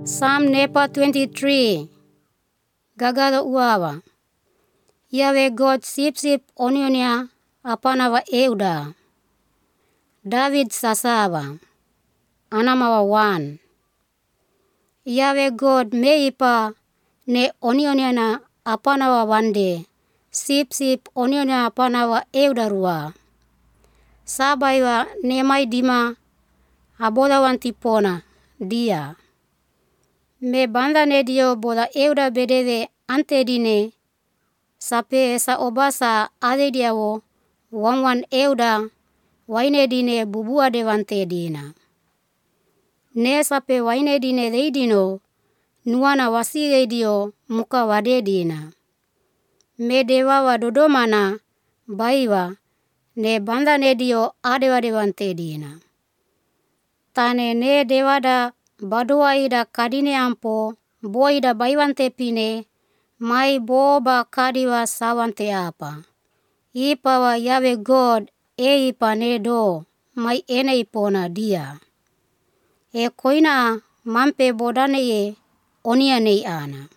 Psalm nepa 23. Gagada uawa. Yahweh God sip onionia apanawa euda. David sasawa. Anamawa 1. Yahweh God meipa ne onionia na apanawa wande. Sip onionia apanawa euda rua. Sabaiwa nemai dima abodawan tipona dia. Me banda nedio boda euda bedewe antedine. Sape esa obasa adediawo wan euda wainedine bubua devantedina. Ne sape wainedine leidino nuana wasiredio muka wadedina. Me dewawa dodomana baiwa ne banda nedio adewa devantedina. Tane ne dewada badoa ida kadine ampo boida baiwante pine mai boba kadiwa sawante apa. Ipawa Yahweh God ipa ne do mai ene ipona dia. E koina mampe bodane ye onia nei ana.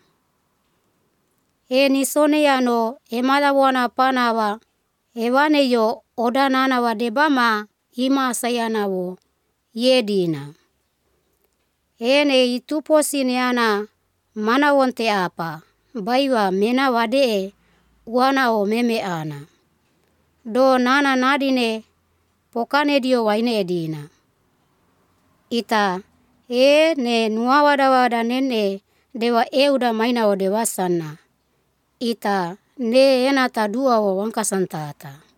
E nisone yano emadawana panawa ewane yo odanana wa debama ima sayanawo yedina. Ene ituposi neana mana wonte apa. Baiwa mena wade wana o meme ana. Do nana nadine pokane dio waine edina. Ita ne nuawada nene dewa euda maina o dewa sana. Ita ne enata dua o wankasantata.